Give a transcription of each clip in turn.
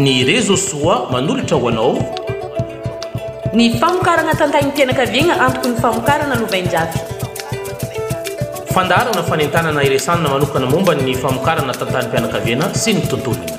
Ny réseaux soa manolotra ho anao ny famokarana tantaim-pianakaviana antoko ny famokarana lovain-jafy. Fandarana fanentanana iresanina manokana momba ny famokarana tantaim-pianakaviana sy ny tontolony.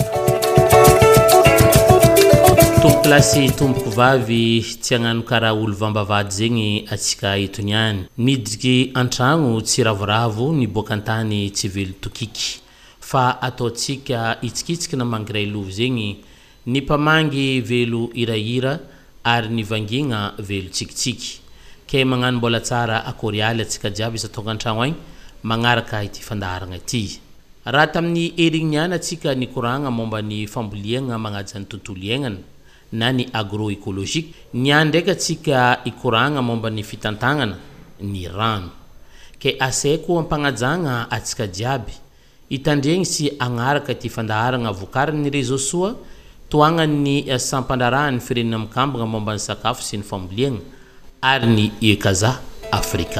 Tompolasy tompoko vavy tsy hagnano karaha olo vambavady zegny atsika eto niany. Midriky antragno tsy ravoravo ny boakantany tsy velo tokiky. Fa ataotsika itsikitsika na mangiray lovo zegny ny mpamangy velo irahira ary ny vangina velo tsikitsiky. Kay magnano mbola tsara akorialy atsika jiaby isa tonga antragno agny magnaraka ity fandaharagna ity. Raha tamin'ny erigny niany atsika ny koragna momba ny famboliagna magnaja ny tontolo iainana na ny agroécologique. Niany ndraiky atsika ikoragna momba ny fitantagnana ny rano. Kay asaiko ampagnajagna atsika jiaby itandregny sy agnaraka ty fandaharagna vokarin'ny réseaux soa toagna ny sampandrarahany firenena mikambagna momba ny sakafo sy ny famboliagna ary ny Ekaza Afrika.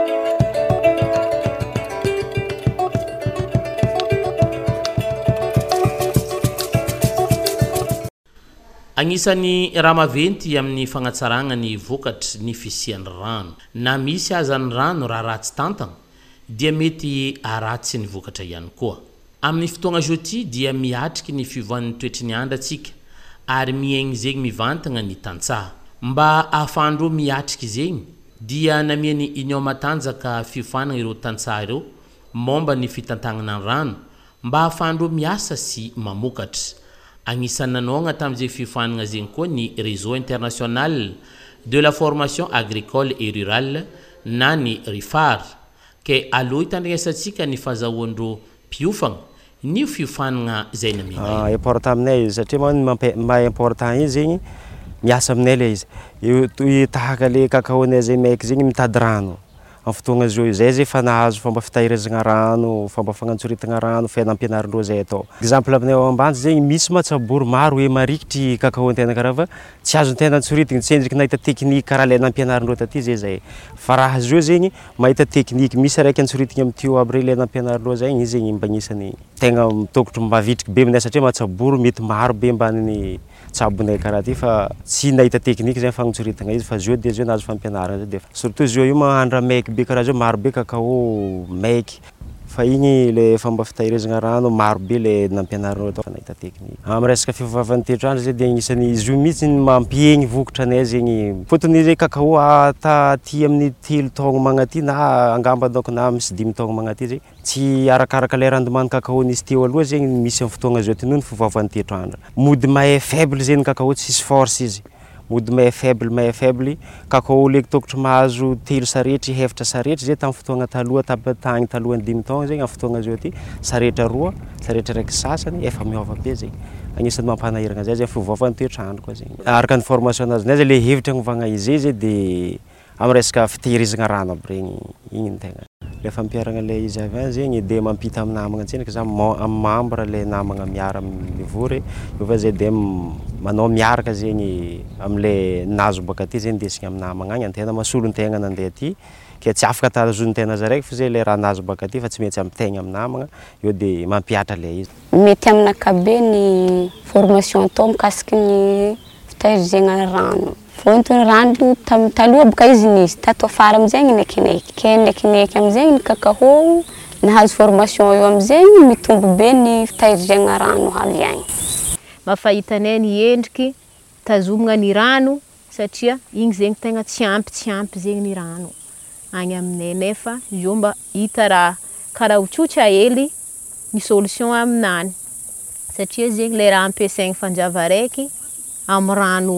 Agnisan'ny raha maventy amin'ny fagnatsaragna ny vokatry ny fisian'ny rano. Na misy aza ny rano raha ratsy tantagna dia mety aratsy ny vokatra ihany koa. Amin'ny fotoagna zoti dia miatriky ny fivoan'ny toetry ny andra atsika ary miaigny zegny mivantagna ny tantsaha. Mba ahafandro miatriky zegny dia namiany Union matanjaka fifanagna ireo tantsaha ireo momba ny fitantagnana ny rano mba ahafandro miasa sy mamokatra. Agnisan'ny nanôgna tamin'izay fifanagna zegny koa ny réseau international de la formation agricole et rurale na ny RIFAR. Ke alo itandresatsika ny fazahoandro piofagna ny fifanagna zay namina. Important aminay satria ma important izy zegny miasa aminay le izy. Tahaka le kakaonay zay maiky zegny mitady rano. Amin'ny fotoagna zao zay zay fa nahazo fomba fitahirizagna rano, fomba fagnantsoritagna rano fianam-pianarindreo zay atao. Exemple aminay ao ambany zegny misy matsabory maro hoe marikitry kakaon-tena karaha fa tsy azon-tena antsoritigny tsendriky nahita tekniky karaha le nampianarindreo taty zay. Fa raha zio zegny mahita tekniky misy raiky antsoritigny amin'ny tuyau aby le nampianarindreo zay izy zegny mba agnisan'ny tegna mitokotro mavitriky be aminay satria matsabory mety maro be mbaniny tsabonay karaha ty fa tsy nahita tekniky zay fagnantsoritagna izy fa zio de zio nahazo fampianarana de surtout zio io mahandra maiky be karaha zio maro be kakao maiky fa igny le fomba fitahirizagna rano maro be le nampianarinao atao fa nahita tekniky. Amin'ny resaka fivavavan'ny toetrandro zay de agnisan'ny izy io mihitsy mampiegny vokatra anay zegny fotony zay kakao taty amin'ny 3 taogno magnaty na angamba donc na misy 5 taogno magnaty zay tsy arakaraka le rendement kakao nisy teo aloha zegny misy amin'ny fotoagna zao ty noho ny fivavavan'ny toetrandro. Mody mahay faible zegny kakao tsy misy force izy. Mody mahay faible kakao le tokotro mahazo 3 saretry hefatra saretry zay tamin'ny fotoagna taloha tagny talohan'ny 5 taogno zegny amin'ny fotoagna zao ty saretra 2 saretra raiky sasany efa miova be zegny. Agnisan'ny mampanahiragna zay zay fivavavan'ny toetrandro koa zegny. Araka ny formation nazy zay le hevitra agnovagna izy zay de amin'ny resaka fitehirizagna rano aby regny igny ny tegna. Le fampiaragna le izy avy zegny de mampita amin'ny namagna antsena za membre le namagna miara mivory io fa zay de manao miaraka zegny am'le nazo baka ty zegny ndesigna amin'ny namagna agny antena masolo an-tegna nandeha aty ke tsy afaka tazon-tegna za raiky fa zay le raha nazo baka ty fa tsy maintsy amin'ny-tegna amin'ny namagna io de mampiatra le izy. Mety amin'akabe ny formation atao mikasiky ny fitahirizagna rano. Fontony rano taloha boka izy nisy tato afara am'zegny nekinaiky. Ke nekinaiky am'zegny ny kakao nahazo formation io am'zegny mitombo be ny fitahirizagna rano avy agny. Mafahitanay ny endriky tazomagna ny rano satria igny zegny tegna tsy ampy zegny ny rano agny aminay nefa io mba hita raha karaha otsotsa hely ny solution aminany satria zegny le raha ampiasaigny fanjava raiky amin'ny rano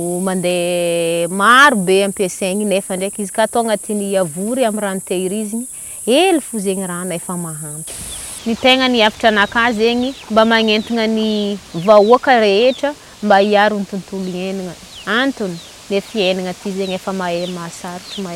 mandeha maro be ampiasaigny nefa ndraiky izy ka atao agnatin'ny avory amin'ny rano tehirizigny hely fo zegny rano efa mahampy. Ny tegna ny hevitra anakahy zegny mba magnentagna ny vahoaka rehetra mba hiaro ny tontolo iainagna. Antony le fiainagna ty zegny efa mahay mahasarotro.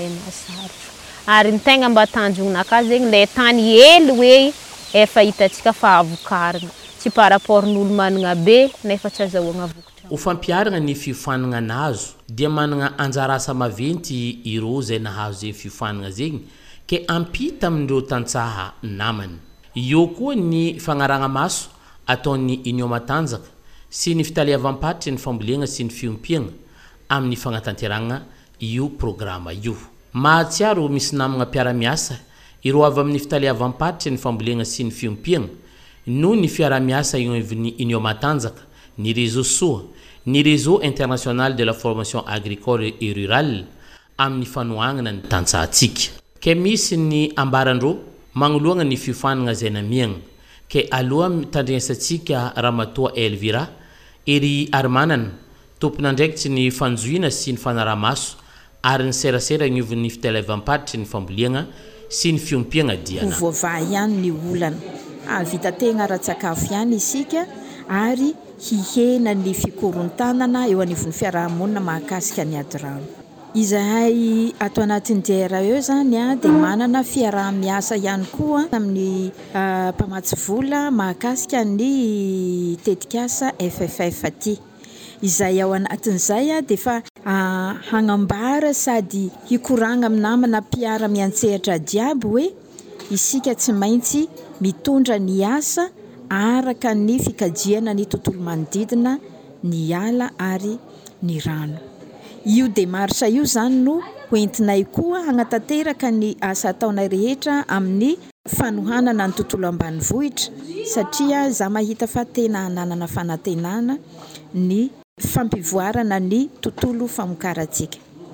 Ary ny tegna mba tanjonanakahy zegny le tany hely hoe efa hitatsika fa avokarigna tsy par rapport n'olo managna be nefa tsy azahoagna vokatra. Ho fampiaragna ny fifanagna nazo dia managna anjara asa maventy ireo zay nahazo zay fifanagna zegny ke ampita amindreo tantsaha namany. Io koa ny fagnaragna maso ataon'ny Union matanjaka sy ny fitaliavam-patry ny fambolena sy ny fiompiagna amin'ny fagnatanteragna io programa io. Mahatsiaro misy namagna mpiara-miasa ireo avy amin'ny fitaliavam-patry ny fambolena sy ny fiompiagna no ny fiara-miasa ivon'ny Union Matanjaka, ny réseau SOA, ny réseau international de la formation agricole et rurale amin'ny fanoagnana ny tantsahantsika. Ke misy ny ambarandreo magnoloagna ny fiofanagna zay namiagna. Ke aloha tandregnsatsika Ramatoa Elvira ery Armanana tompon'andraikitsy ny fanjoina sy ny fanaramaso ary ny serasera gn'ivon'ny fitaliavam-patry ny fambolena sy ny fiompiagna diana. Voava ihany ny olana avita tegna ara-tsakafo ihany isika ary hihena ny fikorontanana eo anivon'ny fiarahamonina mahakasika ny ady rano. Izahay ato anatin'ny DRA eo zany dia manana fiaraha-miasa ihany koa amin'ny mpamatsy vola mahakasika ny tetikasa FFF aty. Izay ao anatin'izay dia fa hagnambara sady hikoragna amin'ny namana mpiara-miantsehatra jiaby hoe isika tsy maintsy mitondra ny asa araka ny fikajiana ny tontolo manodidina ny ala ary ny rano. Io démarche io zany no hoentinay koa hagnatanteraka ny asa ataonay rehetra amin'ny fanohanana ny tontolo ambanivohitra satria za mahita fa tena ananana fanantenana ny fampivoarana ny tontolo famokarantsika.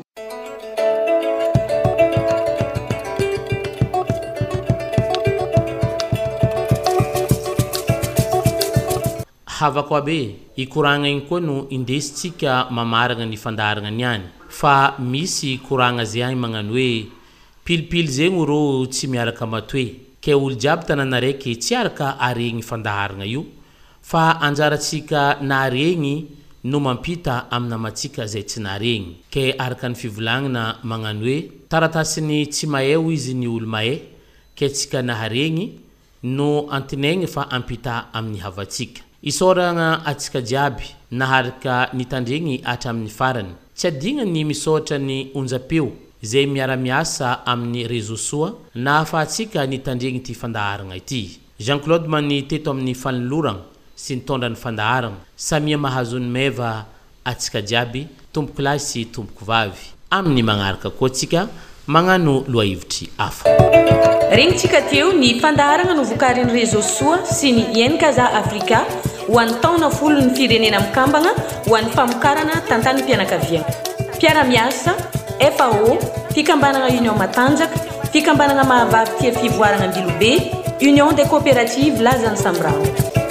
Havako abe ikoragna igny koa no indesitsika mamaragna ny fandaragna niany fa misy koragna zay agny magnano hoe pilipily zegny ro tsy miaraka matoe ke olo jiaby tanana raiky tsy araka aregny fandaharagna io fa anjaratsika naregny no mampita amina matsika zay tsy naregny ke araka ny fivolagnana magnano hoe taratasiny tsy maheho izy ny olo mahe ke tsika naharegny no antinegny fa ampita amin'ny havatsika. Isoragna atsika jiaby naharaka nitandregny hatramin'ny farany. Tsy adigna ny misotra ny onjapeo zay miara-miasa amin'ny réseau SOA na ahafahantsika nitandregny ty fandaharagna ity. Jean-Claude Mani teto amin'ny fanoloragna sy nitondra ny fandaharagna samia mahazo ny meva atsika jiaby tompoko lahy sy tompoko vavy amin'ny magnaraka koa tsika magnano loahivitry hafa. Regnitsika teo ny fandaharagna no vokarin'ny réseau SOA sy ny INKAZA Afrika ho an'ny taona folo ny firenena mikambagna ho an'ny famokarana tantany mpianakaviana. Mpiara-miasa, FAO, fikambanana Union Matanjaka, fikambanana mahavavy tia fivoarana Ambilobe, Union des coopératives Lazany Sambrao.